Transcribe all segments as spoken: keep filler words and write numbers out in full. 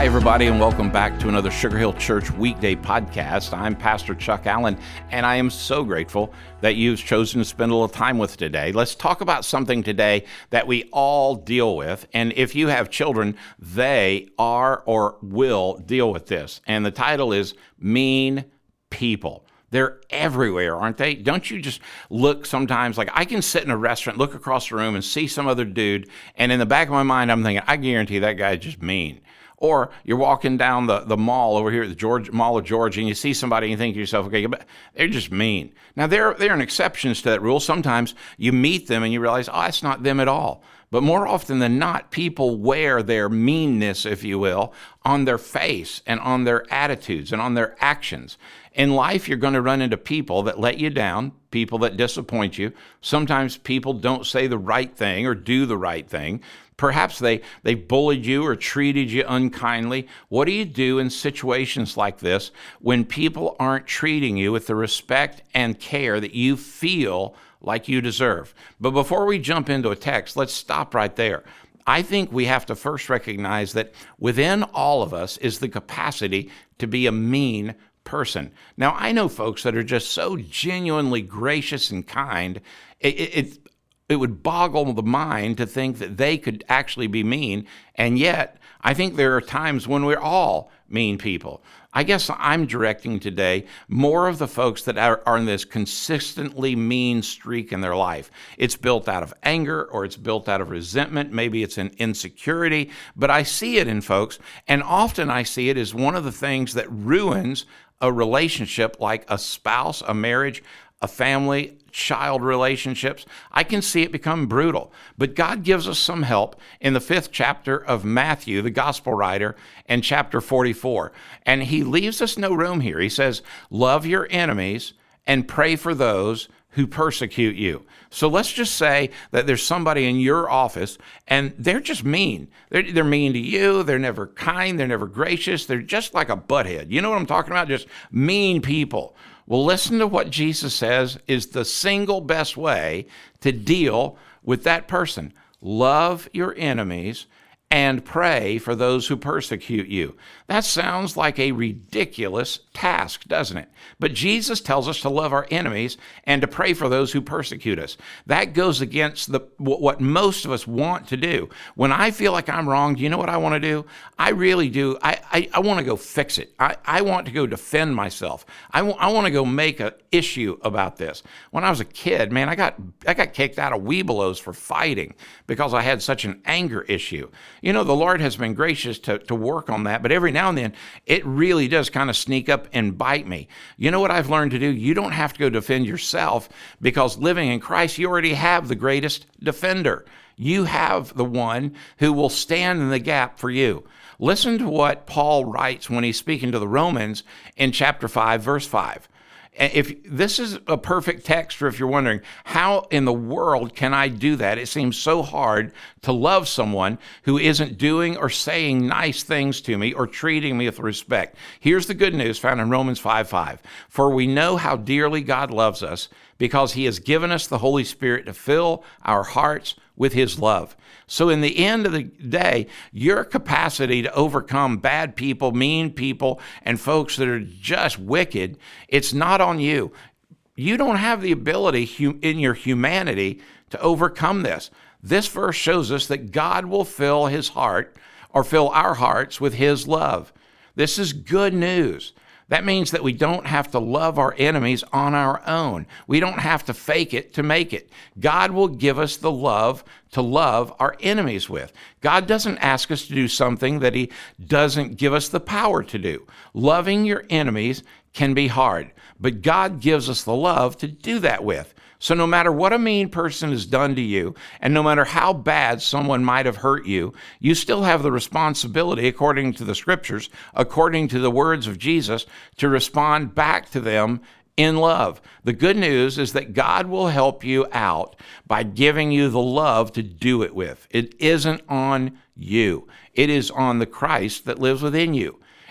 everybody, and welcome back to another Sugar Hill Church weekday podcast. I'm Pastor Chuck Allen, and I am so grateful that you've chosen to spend a little time with today. Let's talk about something today that we all deal with, and if you have children, they are or will deal with this. And the title is Mean People. They're everywhere, aren't they? Don't you just look sometimes, like I can sit in a restaurant, look across the room and see some other dude, and in the back of my mind, I'm thinking, I guarantee that guy's just mean. Or you're walking down the, the mall over here at the George, Mall of Georgia, and you see somebody and you think to yourself, okay, but they're just mean. Now, there, there are exceptions to that rule. Sometimes you meet them and you realize, oh, that's not them at all. But more often than not, people wear their meanness, if you will, on their face and on their attitudes and on their actions. In life, you're going to run into people that let you down, people that disappoint you. Sometimes people don't say the right thing or do the right thing. Perhaps they, they bullied you or treated you unkindly. What do you do in situations like this when people aren't treating you with the respect and care that you feel like you deserve? But before we jump into a text, let's stop right there. I think we have to first recognize that within all of us is the capacity to be a mean person. Now, I know folks that are just so genuinely gracious and kind, it, it, it It would boggle the mind to think that they could actually be mean, and yet I think there are times when we're all mean people. I guess I'm directing today more of the folks that are, are in this consistently mean streak in their life. It's built out of anger or it's built out of resentment. Maybe it's an insecurity, but I see it in folks, and often I see it as one of the things that ruins a relationship like a spouse, a marriage, a family, child relationships. I can see it become brutal. But God gives us some help in the fifth chapter of Matthew, the gospel writer, and chapter forty-four. And he leaves us no room here. He says, love your enemies and pray for those who persecute you. So let's just say that there's somebody in your office and they're just mean. They're, they're mean to you. They're never kind. They're never gracious. They're just like a butthead. You know what I'm talking about? Just mean people. Well, listen to what Jesus says is the single best way to deal with that person. Love your enemies and pray for those who persecute you. That sounds like a ridiculous task, doesn't it? But Jesus tells us to love our enemies and to pray for those who persecute us. That goes against the what most of us want to do. When I feel like I'm wrong, do you know what I want to do? I really do. I, I, I want to go fix it. I, I want to go defend myself. I, w- I want to go make an issue about this. When I was a kid, man, I got I got kicked out of Webelos for fighting because I had such an anger issue. You know, the Lord has been gracious to, to work on that, but every now and then, it really does kind of sneak up and bite me. You know what I've learned to do? You don't have to go defend yourself because living in Christ, you already have the greatest defender. You have the one who will stand in the gap for you. Listen to what Paul writes when he's speaking to the Romans in chapter five, verse five. If this is a perfect text, or if you're wondering, how in the world can I do that? It seems so hard to love someone who isn't doing or saying nice things to me or treating me with respect. Here's the good news found in Romans five five. For we know how dearly God loves us because he has given us the Holy Spirit to fill our hearts with his love. So in the end of the day, your capacity to overcome bad people, mean people, and folks that are just wicked, it's not on you. You don't have the ability in your humanity to overcome this. This verse shows us that God will fill his heart or fill our hearts with his love. This is good news. That means that we don't have to love our enemies on our own. We don't have to fake it to make it. God will give us the love to love our enemies with. God doesn't ask us to do something that he doesn't give us the power to do. Loving your enemies can be hard, but God gives us the love to do that with. So no matter what a mean person has done to you, and no matter how bad someone might have hurt you, you still have the responsibility, according to the scriptures, according to the words of Jesus, to respond back to them in love. The good news is that God will help you out by giving you the love to do it with. It isn't on you. It is on the Christ that lives within you.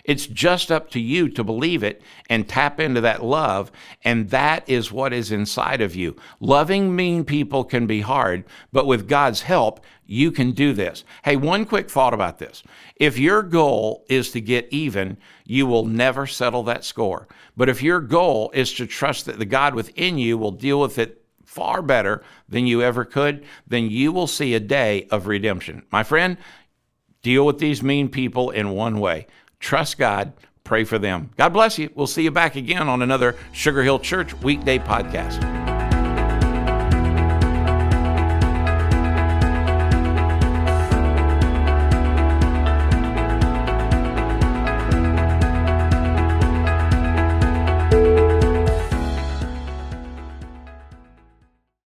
It's just up to you to believe it and tap into that love, and that is what is inside of you. Loving mean people can be hard, but with God's help, you can do this. Hey, one quick thought about this. If your goal is to get even, you will never settle that score. But if your goal is to trust that the God within you will deal with it far better than you ever could, then you will see a day of redemption. My friend, deal with these mean people in one way. Trust God, pray for them. God bless you. We'll see you back again on another Sugar Hill Church weekday podcast.